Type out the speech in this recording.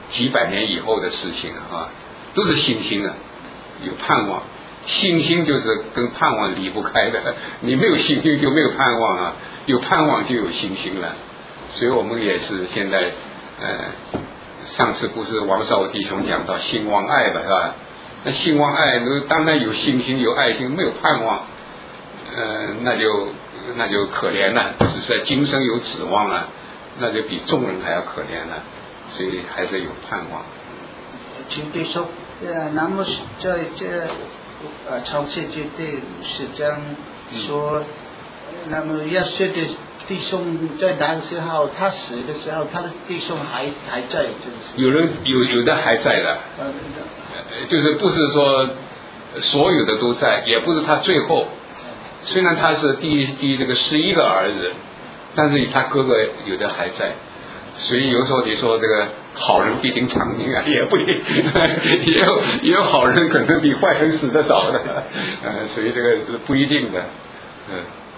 几百年以后的事情啊，都是信心啊，有盼望。信心就是跟盼望离不开的，你没有信心就没有盼望啊，有盼望就有信心了。所以我们也是现在上次不是王少弟兄讲到信望爱吧，是吧？那信望爱当然有信心有爱心，没有盼望那就可怜了，只是在今生有指望了，那就比众人还要可怜了。所以还是有盼望。 请弟兄，那么在这创世纪第10章说，那么亚瑟的弟兄在那个时候，他死的时候，他的弟兄还在，就是有的还在的，就是不是说所有的都在，也不是他最后，虽然他是第这个11个儿子，但是他哥哥有的还在。所以有时候你说这个好人必定长命啊，也不一定，也有好人可能比坏人死得早的，所以这个是不一定的，